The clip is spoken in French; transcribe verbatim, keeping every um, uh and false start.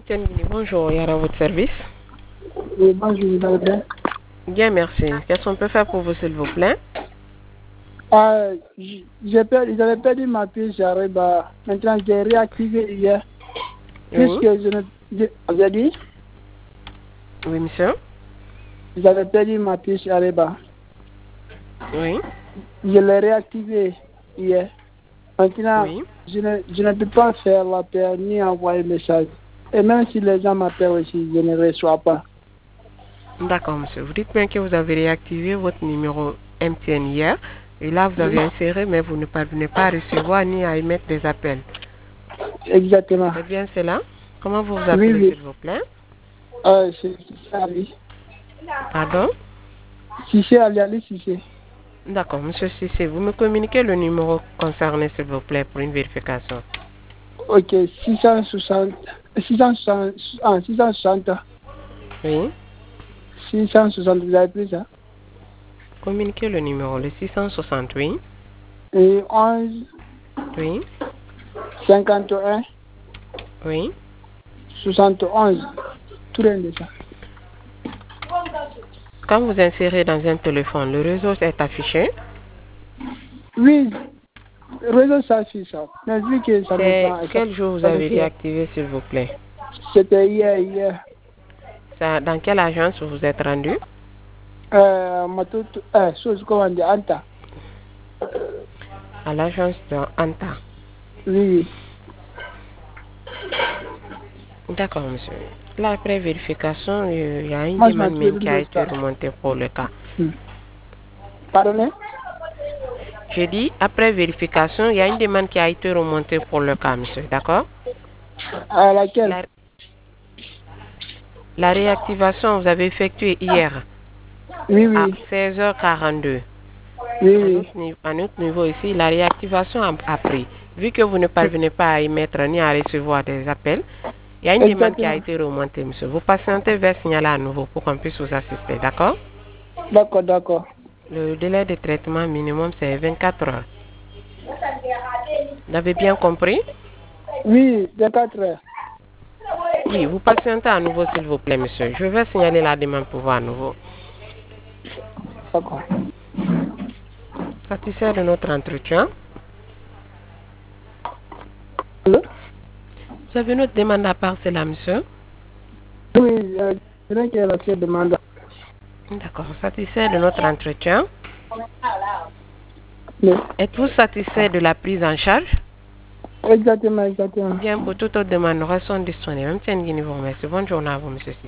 Guinée, bonjour, il y a votre service. Oui, bonjour, vous allez bien? Bien, merci. Qu'est-ce qu'on peut faire pour vous, s'il vous plaît? Ah, j'ai perdu, j'avais perdu ma puce Ariba. Maintenant, j'ai réactivé hier. Oui. Puisque je ne. Je, vous avez dit? Oui, monsieur. J'avais perdu ma puce Ariba. Oui. Je l'ai réactivé hier. Maintenant, Oui. je ne, je ne peux pas faire l'appel ni envoyer le message. Et même si les gens m'appellent aussi, je ne reçois pas. D'accord, monsieur. Vous dites bien que vous avez réactivé votre numéro M T N hier. Et là, vous avez inséré, mais vous ne parvenez pas à recevoir ni à émettre des appels. Exactement. C'est bien cela? Comment vous vous Oui, appelez, oui. s'il vous plaît? Euh, c'est Ali. Pardon? Cissé, Ali, Ali Cissé. D'accord, monsieur Cissé, vous me communiquez le numéro concerné, s'il vous plaît, pour une vérification. Ok, six cent soixante, six cent soixante, ah, six cent soixante, Oui. six cent soixante, vous avez pris ça? Communiquez le numéro, le six cent soixante, oui. Et onze, Oui. cinquante et un, Oui. soixante et onze, tout rien de ça. Quand vous insérez dans un téléphone, le réseau est affiché. Oui, le réseau s'affiche ça. Mais vu que ça me C'est prend, ça, quel jour vous ça me avez fait, réactivé, s'il vous plaît? c'était hier, hier. Ça, dans quelle agence vous vous êtes rendu? Euh, ma toute, euh, chose, comment dire, Anta. À l'agence de Anta. Oui, D'accord, monsieur. Là, après vérification, il y a une moi je m'en demande trouve même qui a de été ça. remontée pour le cas. Hmm. Pardonnez? Je dis, après vérification, il y a une demande qui a été remontée pour le cas, monsieur. D'accord? À laquelle? La, la réactivation, vous avez effectuée hier Oui, à oui, seize heures quarante-deux. oui, À oui. notre, niveau, à notre niveau ici, la réactivation a, a pris. Vu que vous ne parvenez pas à émettre ni à recevoir des appels, il y a une demande qui a Exactement. été remontée, monsieur. Vous patientez vers signaler à nouveau pour qu'on puisse vous assister, d'accord? D'accord, d'accord. Le délai de traitement minimum, c'est vingt-quatre heures. Vous avez bien compris? Oui, vingt-quatre heures. Oui, vous patientez à nouveau, s'il vous plaît, monsieur. Je vais signaler la demande pour vous à nouveau. D'accord. Satisfait de notre entretien. Allô? Vous avez une autre demande à part cela, monsieur? Oui, euh, je dirais que la seule demande. D'accord, satisfait de notre entretien. Oui. Êtes-vous satisfait de la prise en charge? Exactement, exactement. Bien, pour toute autre demande, nous restons disponibles. Même si vous remercie. Bonne journée à vous, monsieur.